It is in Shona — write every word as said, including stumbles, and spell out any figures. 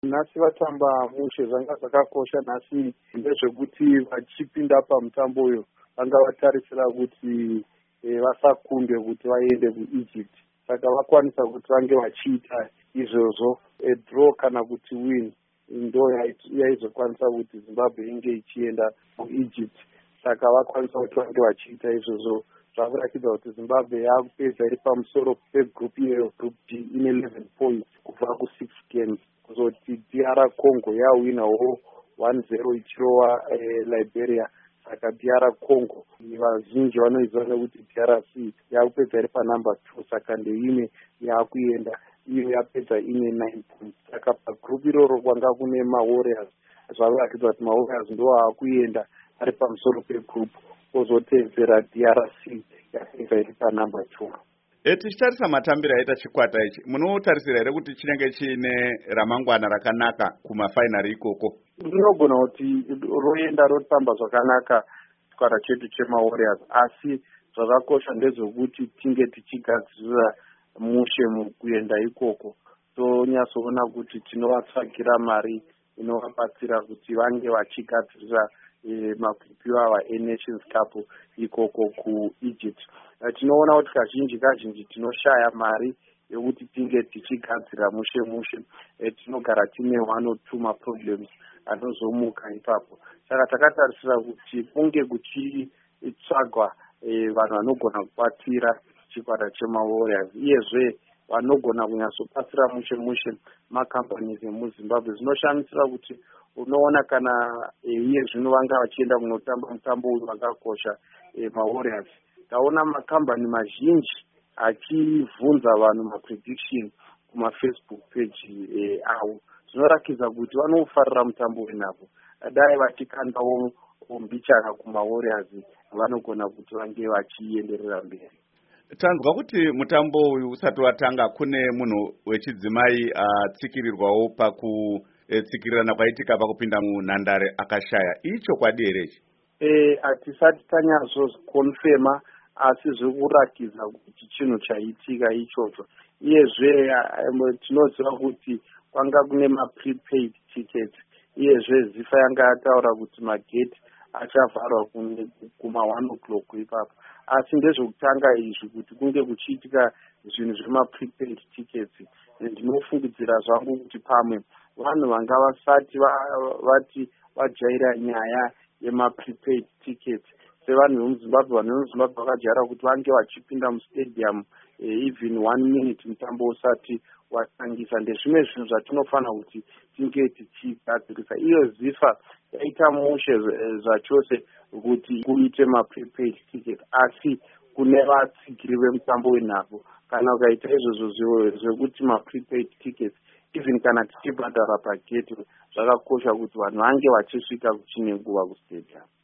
Nhasi vatamba mushe zvanga zvakakosha nhasi ndezvekuti vachipinda pamutambo uyu vanga vatarisira kuti e, vasakunde kuti vaende kuEgypt. Saka vakwanisa kuti vange vachiita izvozvo e, draw kana kuti win ndo yaizokwanisa kuti Zimbabwe inge ichienda kuEgypt. Saka vakwanisa kuti vange vachiita izvozvo zvakuratidza kuti Zimbabwe yakupedza iri pamusoro pegroup iyoyo, group D, ine eleven points kubva ku six games. Kuzoti D R Congo yawinawo one zero ichirova eh, Liberia. Saka D R Congo vazhinji vanoiziva nekuti D R C yakupedza iri panumber two, saka ndeimwe yakuenda iyo yapedza ine nine points. Saka pagroup iroro kwanga kune maWarriors, zvavaratidza kuti maWarriors ndo akuenda ari pamusoro pegroup, kozotevera D R C yapedza iri panumber two. E, tichitarisa matambiro aita chikwata ichi, munotarisira here kuti chinenge chiine ramangwana rakanaka kumafainari ikoko? Rinogona kuti roenda rotamba zvakanaka chikwata chedu chemaWarriors, asi zvakakosha ndezvekuti tinge tichigadzirira mushe mukuenda ikoko. Tonyatsoona kuti tinovatsvagira mari inovabatsira kuti vange vachigadzirira e, makwikwi ava eNations Cup ikoko kuEgypt. Tinoona kuti kazhinji kazhinji tinoshaya mari yekuti tinge tichigadzira mushe mushe. E, tinogara tine one or two maproblems anozomuka ipapo. Saka takatarisira kuti kunge kuchitsvagwa e, vanhu vanogona kubatsira chikwata chemaWarriors, iyezve vanogona kunyatsobatsira mushe mushe macompanies emuZimbabwe. Zvinoshamisira kuti unoona kana e, iye zvino vanga vachienda kunotamba mutambo uyu wakakosha e, maWarriors. Taona makambani mazhinji achivhunza vanhu maprediction kumafacebook page e, avo. Zvinorakidza kuti vanofarira mutambo wenhavo. Dai vachikandawo mbichana kumaWarriors vanogona kuti vange vachienderera mberi. Tanzwa kuti mutambo uyu usati watanga kune munhu wechidzimai atsikirirwawo pakutsikirirana kwaitika pakupinda munhandare akashaya. Icho kwadi here ichi? Eh, hatisati tanyatsokonfema, asi zvikurakidza kuti chinhu chaitika ichocho. Iyezve tinoziva kuti kwanga kune maprepaid tickets. Iyezve zifa yanga yataura kuti magate achavharwa kuma one o'clock ipapo. Asi ndezvokutanga izvi kuti kunge kuchiitika zvinhu zvemaprepaid tickets, ndinofungidzira zvangu kuti pamwe vanhu vanga vasati vati vajaira nyaya yemaprepaid tickets. Sevanhu vemuZimbabwe, vanhu vemuZimbabwe vakajaira kuti vange vachipinda mustadium e, even one minute mutambo usati watangisa. Ndezvimwe zvinhu zvatinofanira kuti tinge tichigadzirisa. Iyo zifa yaita mushe zvachose kuti kuite maprepaid ticket, asi kune vatsigiri vemutambo wenhavo kana ukaita izvozvo zvekuti maprepaid tickets, even kana tichibhadhara pagate, zvakakosha kuti vanhu vange vachisvika kuchine nguva kustadium.